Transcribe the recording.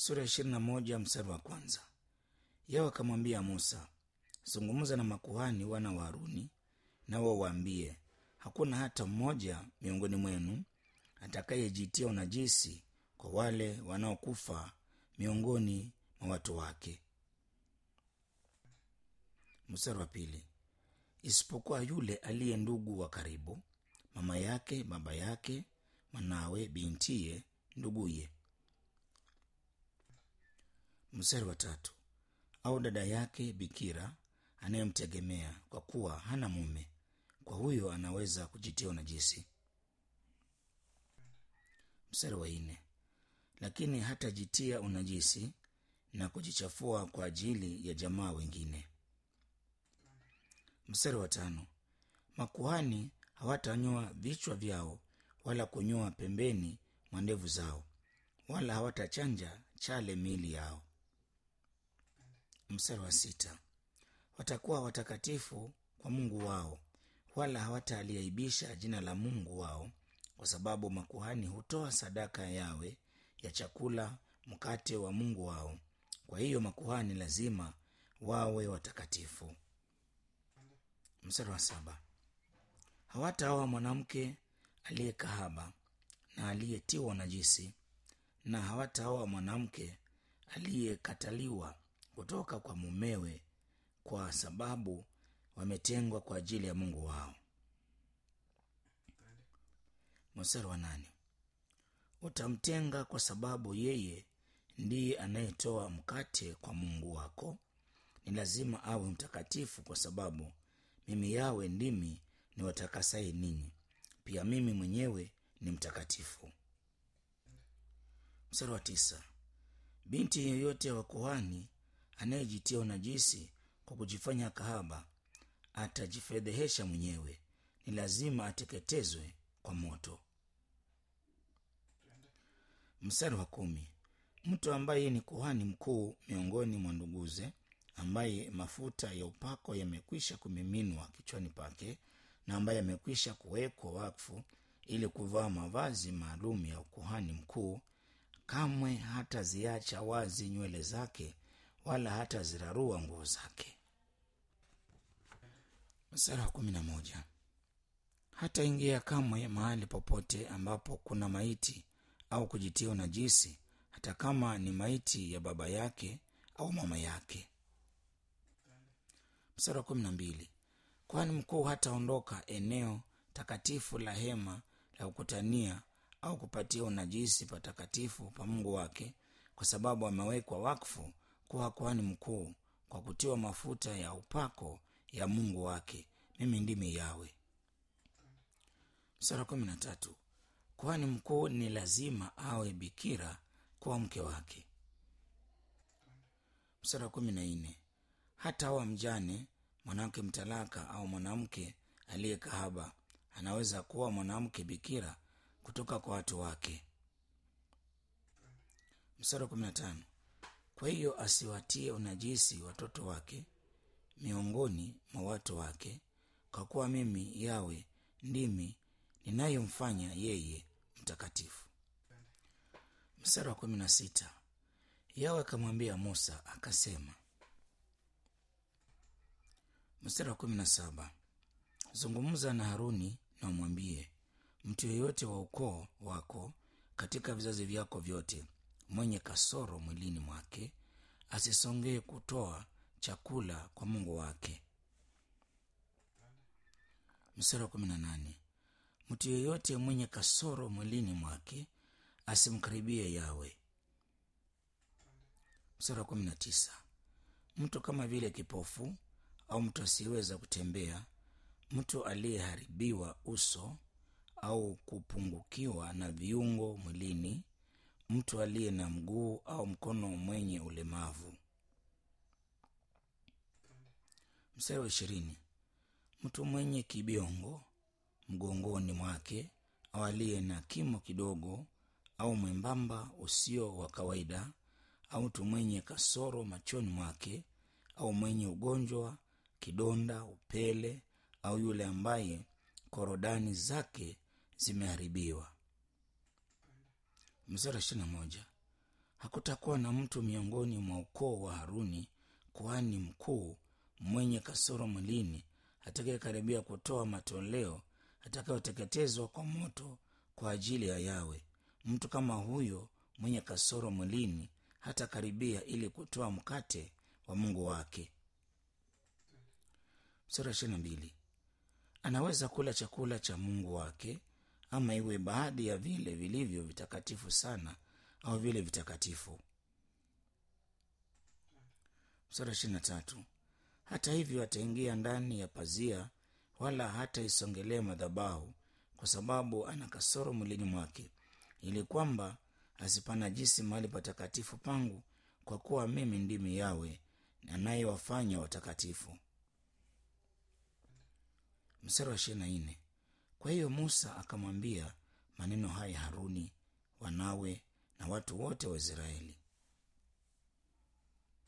Sura 21 mstari wa kwanza. Yeye akamwambia Musa, zungumza na makuhani wana wa Haruni, nao waambie, hakuna hata mmoja miongoni mwenu atakayejitia unajisi kwa wale wanaokufa miongoni mwa watu wake. Mstari wa pili. Isipokuwa yule aliye ndugu wa karibu, mama yake, baba yake, mwanawe, bintiye, nduguye. Mstari wa tatu. Au dada yake bikira anayemtegemea, kwa kuwa hana mume, kwa huyo anaweza kujitia unajisi. Mstari wa nne. Lakini hatajitia unajisi na kujichafua kwa ajili ya jamaa wengine. Mstari wa tano. Makuhani hawatanyoa vichwa vyao wala kunyoa pembeni mwa ndevu zao, wala hawatachanja chale miili yao. Mstari wa sita. Watakuwa watakatifu kwa Mungu wao, wala hawataliaibisha jina la Mungu wao, kwa sababu makuhani hutoa sadaka yawe ya chakula, mkate wa Mungu wao. Kwa hiyo makuhani lazima wawe watakatifu. Mstari wa saba. Hawataoa mwanamke aliye kahaba na aliyetiwa najisi, na hawataoa mwanamke aliyekataliwa kutoka kwa mumewe, kwa sababu wametengwa kwa ajili ya Mungu wao. Mstari wa nane. Utamtenga kwa sababu yeye ndiye anayetoa mkate kwa Mungu wako. Ni lazima awe mtakatifu, kwa sababu mimi Yawe ndimi niwatakasaye ninyi, pia mimi mwenyewe ni mtakatifu. Mstari wa tisa. Binti yoyote wa kuhani anayejitia unajisi kwa kujifanya kahaba atajifedhehesha mwenyewe, ni lazima ateketezwe kwa moto. Mstari wa kumi. Mtu ambaye ni kuhani mkuu miongoni mwa nduguze, ambaye mafuta ya upako yamekwisha kumiminwa kichwani pake, na ambaye amekwisha kuwekwa wakfu ili kuvaa mavazi maalum ya ukuhani mkuu, kamwe hataziacha wazi nywele zake, wala hatazirarua nguo zake. Mstari wa 11. Hataingia kamwe mahali popote ambapo kuna maiti au kujitia unajisi, hata kama ni maiti ya baba yake au mama yake. Mstari wa 12. Kuhani mkuu hataondoka eneo takatifu la hema la kukutania au kupatia unajisi patakatifu pa Mungu wake, kwa sababu amewekwa wakfu kuwa kuhani mkuu kwa kutiwa mafuta ya upako ya Mungu wake. Mimi ndimi Yawe. Mstari wa 13. Kuhani mkuu ni lazima awe bikira kwa mke wake. Mstari wa 14. Hata awe mjane, mwanamke mtalaka au mwanamke aliye kahaba, anaweza kuwa mwanamke bikira kutoka kwa watu wake. Mstari wa 15. Kwa hiyo asiwatie unajisi watoto wake miongoni mwa watu wake, kwa kuwa mimi Yawe ndimi ninayomfanya yeye mtakatifu. Mstari wa 16. Yawe akamwambia Musa akasema. Mstari wa 17. Zungumza na Haruni na umwambie, mtu yeyote wa ukoo wako katika vizazi vyako vyote mwenye kasoro mwilini mwake asisongee kutoa chakula kwa Mungu wake. Mstari wa 18. Mtu yeyote mwenye kasoro mwilini mwake asimkaribie Yawe. Mstari wa 19. Mtu kama vile kipofu au mtu asiyeweza kutembea, mtu aliyeharibiwa uso au kupungukiwa na viungo mwilini, mtu aliye na mguu au mkono mwenye ulemavu. Mstari wa 20. Mtu mwenye kibiongo mgongoni mwake, au aliye na kimo kidogo au mwembamba usio wa kawaida, au mtu mwenye kasoro machoni mwake, au mwenye ugonjwa, kidonda, upele, au yule ambaye korodani zake zimeharibiwa. Mstari wa 21. Hakutakuwa na mtu miongoni mwa ukoo wa Haruni kuhani mkuu mwenye kasoro mwilini atakayekaribia kutoa matoleo atakayoteketezwa kwa moto kwa ajili ya Yawe. Mtu kama huyo mwenye kasoro mwilini hatakaribia ili kutoa mkate wa Mungu wake. Sura 22. Anaweza kula chakula cha Mungu wake, ama iwe baadhi ya vile vilivyo vitakatifu sana au vile vitakatifu. Sura 23. Hata hivyo ataingia ndani ya pazia, wala hataisongelea madhabahu, kwa sababu ana kasoro mwilini mwake, ili kwamba asipanajisi mahali patakatifu pangu, kwa kuwa mimi ndimi Yawe anayewafanya watakatifu. Mstari wa 24. Kwa hiyo Musa akamwambia maneno haya Haruni, wanawe na watu wote wa Israeli.